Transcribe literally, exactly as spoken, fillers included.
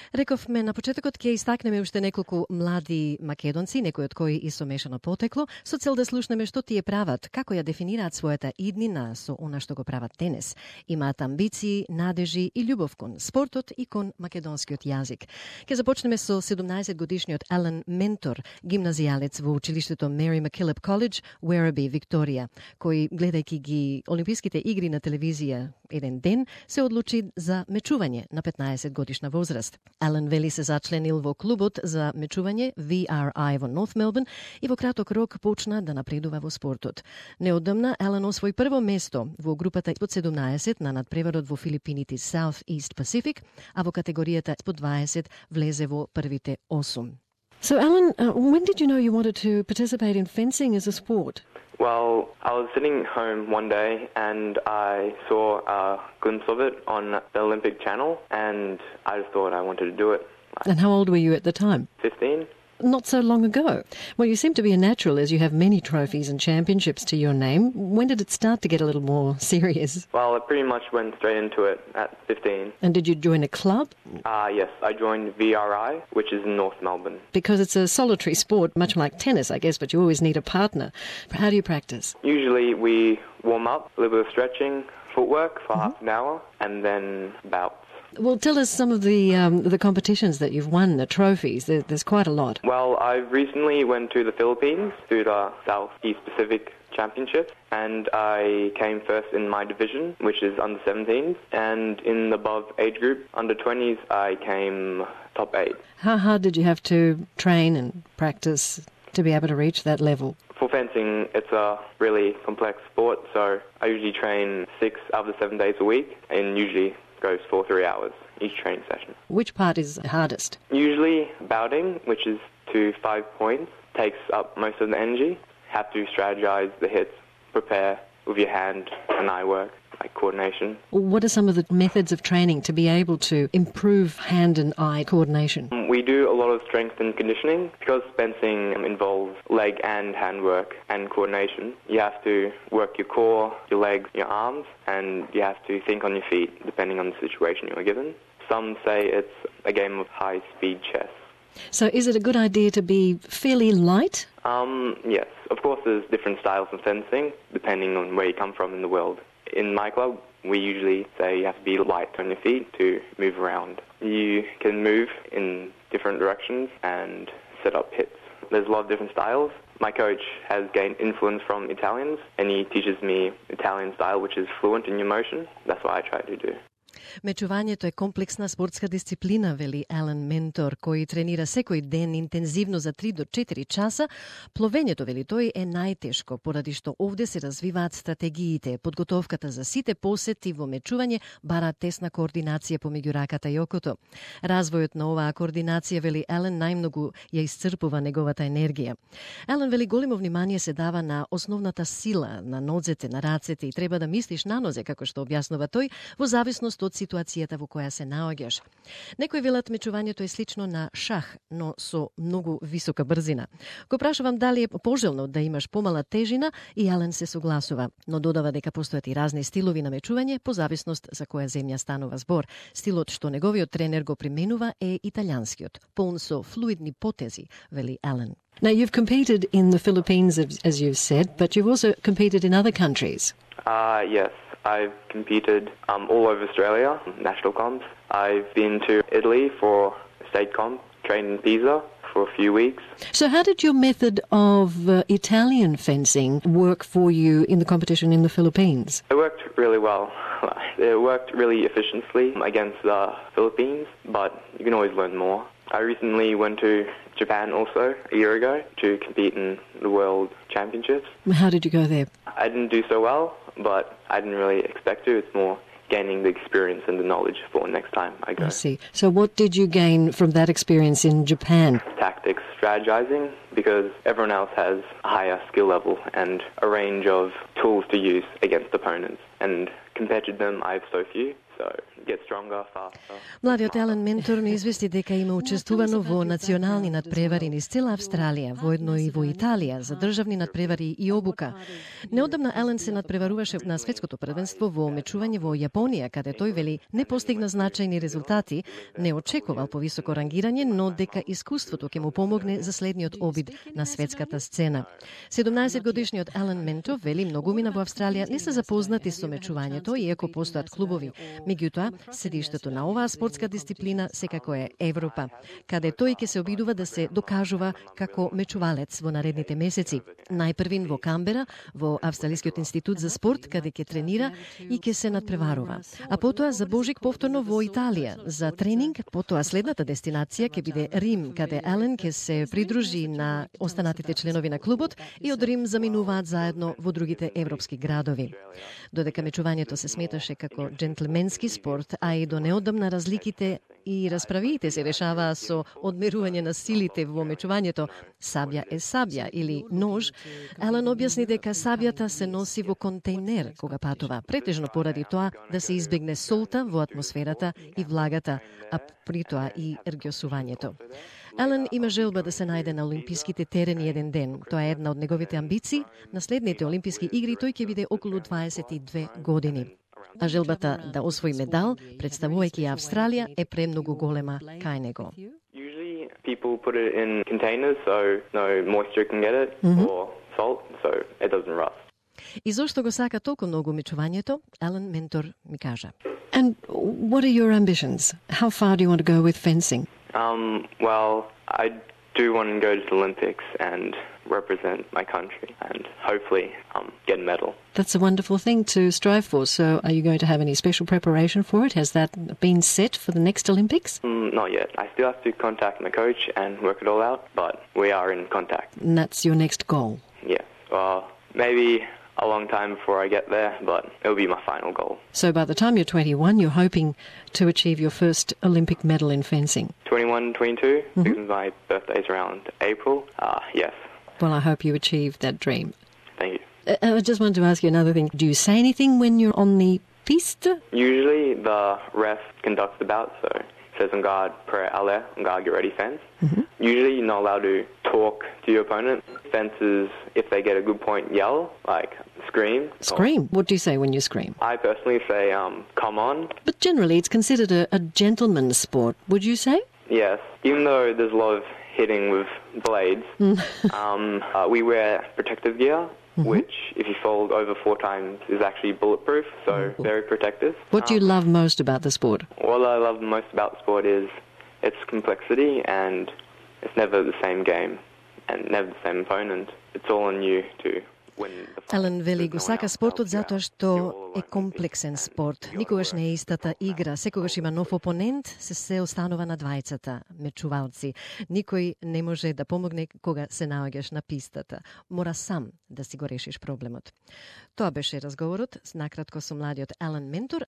Рековме на почетокот ќе истакнеме уште неколку млади македонци, некои од кои и со мешано потекло, со цел да слушнеме што тие прават, како ја дефинираат својата иднина со она што го прават денес. Имаат амбиции, надежи и љубов кон спортот и кон македонскиот јазик. Ќе започнеме со седумнаесет годишниот Алан Ментор, гимназијалец во училиштето Mary MacKillop College, Werribee, Викторија, кој, гледајќи ги Олимписките игри на телевизија еден ден, се одлучи за мечување на петнаесет годишна возраст. Алан вели се зачленил во клубот за мечување V R I во North Melbourne и во краток рок почна да напредува во спортот. Неодамна Алан освои прво место во групата под седумнаесет на надпреварот во Филипините South East Pacific, а во категоријата под дваесет влезе во првите осум. So Alan, uh, when did you know you wanted to participate in fencing as a sport? Well, I was sitting home one day and I saw a glimpse of it on the Olympic Channel and I just thought I wanted to do it. And how old were you at the time? fifteen. Not so long ago. Well, you seem to be a natural as you have many trophies and championships to your name. When did it start to get a little more serious? Well, I pretty much went straight into it at fifteen. And did you join a club? Uh, yes, I joined V R I, which is in North Melbourne. Because it's a solitary sport, much like tennis, I guess, but you always need a partner. How do you practice? Usually we warm up, a little bit of stretching, footwork for mm-hmm. half an hour, and then bouts. Well, tell us some of the um, the competitions that you've won, the trophies. There, there's quite a lot. Well, I recently went to the Philippines to the South East Pacific Championship, and I came first in my division, which is under seventeens, and in the above age group, under twenties, I came top eight. How hard did you have to train and practice to be able to reach that level? For fencing, it's a really complex sport, so I usually train six out of the seven days a week, and usually goes for three hours each training session. Which part is hardest? Usually bouting, which is to five points, takes up most of the energy. Have to strategize the hits, prepare with your hand and eye work, like coordination. What are some of the methods of training to be able to improve hand and eye coordination? We do a lot of strength and conditioning. Because fencing involves leg and hand work and coordination, you have to work your core, your legs, your arms, and you have to think on your feet, depending on the situation you are given. Some say it's a game of high-speed chess. So is it a good idea to be fairly light? Um, yes. Of course, there's different styles of fencing, depending on where you come from in the world. In my club, we usually say you have to be light on your feet to move around. You can move in different directions and set up hits. There's a lot of different styles. My coach has gained influence from Italians, and he teaches me Italian style, which is fluent in your motion. That's what I try to do. Мечувањето е комплексна спортска дисциплина, вели Алан Ментор, кој тренира секој ден интензивно за три до четири часа. Пловењето, вели тој, е најтешко, поради што овде се развиваат стратегиите. Подготовката за сите посети во мечување бара тесна координација помеѓу раката и окото. Развојот на оваа координација, вели Алан, најмногу ја исцрпува неговата енергија. Алан вели големо внимание се дава на основната сила на нозете, на рацете и треба да мислиш на нозе, како што објаснува тој, во зависност од ситуацијата во која се наоѓаш. Некои велат мечувањето е слично на шах, но со многу висока брзина. Го прашувам дали е пожелно да имаш помала тежина и Ален се согласува, но додава дека постојат и разни стилови на мечување по зависност за која земја станува збор. Стилот што неговиот тренер го применува е италијанскиот, полн со флуидни потези, вели Ален. Now you've competed in the Philippines, as you've said, but you've also competed in other countries. Uh, yes. I've competed um, all over Australia, national comps. I've been to Italy for state comp, trained in Pisa for a few weeks. So how did your method of uh, Italian fencing work for you in the competition in the Philippines? It worked really well. It worked really efficiently against the Philippines, but you can always learn more. I recently went to Japan also a year ago to compete in the World Championships. How did you go there? I didn't do so well, but I didn't really expect to. It's more gaining the experience and the knowledge for next time I go. I see. So what did you gain from that experience in Japan? Tactics, strategizing, because everyone else has a higher skill level and a range of tools to use against opponents. And compared to them, I have so few. so get stronger, faster. Младиот Елен Ментор ми извести дека има учествувано во национални надпревари низ цела Австралија, воедно и во Италија, за државни надпревари и обука. Неодамна Елен се надпреваруваше на светското првенство во мечување во Јапонија, каде тој вели не постигна значајни резултати, не очекувал повисоко рангирање, но дека искуството ќе му помогне за следниот обид на светската сцена. седумнаесет годишниот Елен Ментор вели многумина во Австралија не се запознати со мечувањето, иако постојат клубови. Меѓутоа, седиштето на оваа спортска дисциплина секако е Европа, каде тој ќе се обидува да се докажува како мечувалец во наредните месеци. Најпрвин во Камбера, во Австралискиот институт за спорт, каде ќе тренира и ќе се надпреварува. А потоа за Божик повторно во Италија за тренинг, потоа следната дестинација ќе биде Рим, каде Елен ќе се придружи на останатите членови на клубот и од Рим заминуваат заедно во другите европски градови. Додека мечувањето се сметаше како джентлменски спорт, а и до неодамна разликите и расправиите се решаваа со одмерување на силите во мечувањето, сабја е сабја или нож, Елен објасни дека сабјата се носи во контейнер кога патува, претежно поради тоа да се избегне солта во атмосферата и влагата, а при тоа и ергјосувањето. Елен има желба да се најде на олимписките терени еден ден. Тоа е една од неговите амбиции. На следните олимписки игри тој ќе биде околу дваесет и две години. А желбата да освои медал, представувајќи ја Австралија, е премногу голема кај него. Usually people put it in containers so no moisture can get it mm-hmm. or salt so it doesn't rust. И зошто го сака толку многу мечувањето, Елен Ментор ми кажа. And what are your ambitions? How far do you want to go with fencing? Um, well, I do want to go to the Olympics and represent my country and hopefully um, get a medal. That's a wonderful thing to strive for. So are you going to have any special preparation for it? Has that been set for the next Olympics? Mm, not yet. I still have to contact my coach and work it all out, but we are in contact. And that's your next goal? Yeah. Well, maybe a long time before I get there, but it'll be my final goal. So by the time you're twenty-one, you're hoping to achieve your first Olympic medal in fencing? twenty-one, twenty-two, mm-hmm. because my birthday's around April. Uh, yes. Well, I hope you achieve that dream. Thank you. Uh, I just wanted to ask you another thing. Do you say anything when you're on the piste? Usually the ref conducts the bout, so says on guard, prêt, aller, on guard, get ready, fence. Mm-hmm. Usually you're not allowed to talk to your opponent. Fences, if they get a good point, yell, like scream. Scream? What do you say when you scream? I personally say, um, come on. But generally it's considered a, a gentleman's sport, would you say? Yes. Even though there's a lot of hitting with blades, um, uh, we wear protective gear, mm-hmm. which, if you fold over four times, is actually bulletproof, so mm-hmm. very protective. What um, do you love most about the sport? What I love most about the sport is its complexity, and it's never the same game and never the same opponent. It's all on you to win the fight. Елен вели го сака спортот затоа што е комплексен спорт. Никогаш не е истата игра, секогаш има нов опонент, се се останува на двајцата мечувалци. Никој не може да помогне кога се наоѓаш на пистата. Мора сам да си го решиш проблемот. Тоа беше разговорот накратко со младиот Елен Ментор.